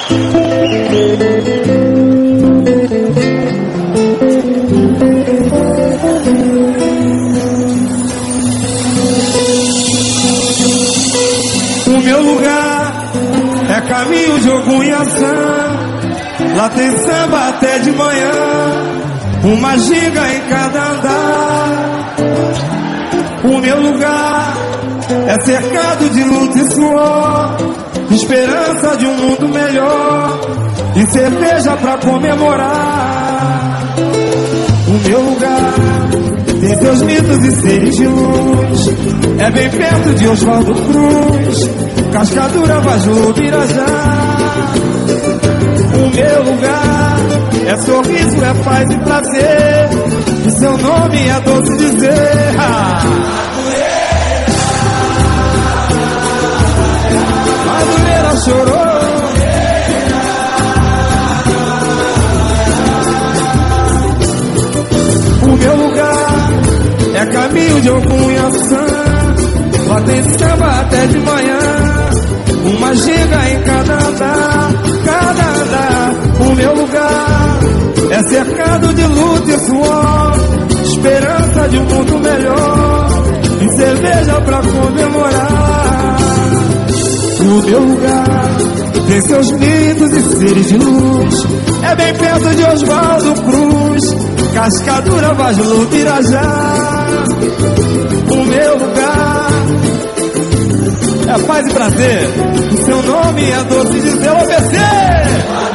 O meu lugar é caminho de Ogum e Assã. Lá tem samba até de manhã, uma giga em cada andar. O meu lugar é cercado de luta e suor, esperança de um mundo melhor e cerveja pra comemorar. O meu lugar tem seus mitos e seres de luz, é bem perto de Oswaldo Cruz, Cascadura, Vaju, Birajá. O meu lugar é sorriso, é paz e prazer, e seu nome é doce dizer. Madureira chorou. O meu lugar é caminho de Ogum e Assã. Lá tem samba até de manhã, uma giga em cada andar, cada andar. O meu lugar é cercado de luta e suor, esperança de um mundo melhor e cerveja pra comemorar. O meu lugar tem seus mitos e seres de luz, é bem perto de Oswaldo Cruz, Cascadura, Vaju, Birajá. O meu lugar é paz e prazer, o seu nome é doce dizer. Obedecer.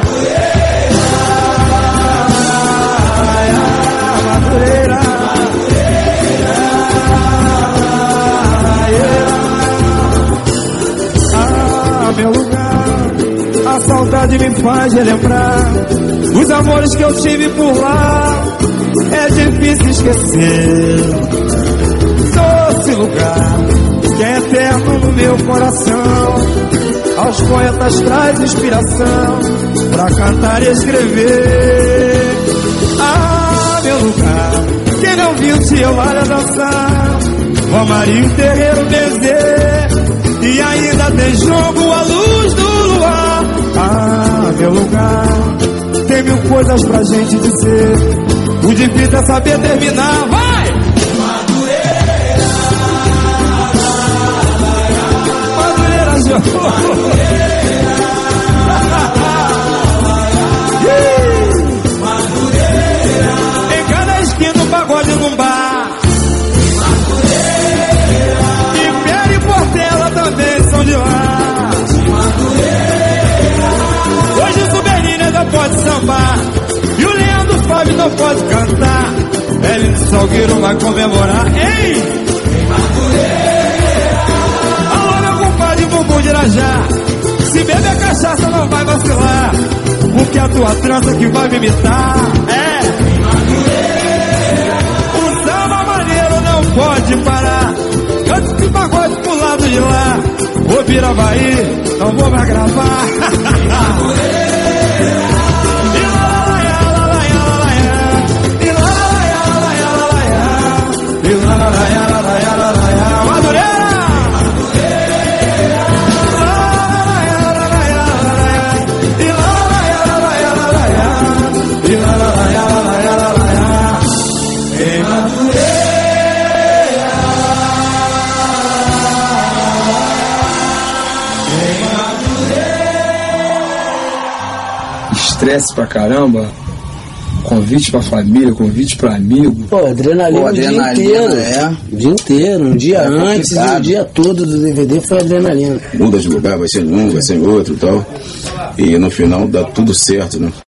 Madureira, meu lugar, a saudade me faz relembrar os amores que eu tive por lá. É difícil esquecer doce lugar que é eterno no meu coração. Aos poetas traz inspiração pra cantar e escrever. Ah, meu lugar, quem não viu Tia Eulália dançar, Romarinho, Terreiro, Bezerra, e ainda tem jogo à luz do luar. Ah, meu lugar, tem mil coisas pra gente dizer, o difícil é saber terminar. Vai! Madureira jogou. Em cada esquina um pagode num bar, e Pera e Portela também são de lá. Hoje o Subenino ainda pode sambar, e o Leandro Fábio não pode cantar. Hélio Salgueiro vai comemorar. Ei! Alô, meu compadre Bumbum de Irajá, se beber cachaça não vai vacilar, porque a tua trança que vai me imitar. É! O samba maneiro não pode parar, canta esse pagode pro lado de lá. Ô Piravaí, não vou mais gravar. Estresse pra caramba, convite pra família, convite pra amigo. Pô, adrenalina o dia inteiro. O dia inteiro, um dia antes e o dia todo do DVD foi adrenalina. Muda de lugar, vai ser em um, vai ser em outro e tal. E no final dá tudo certo, né?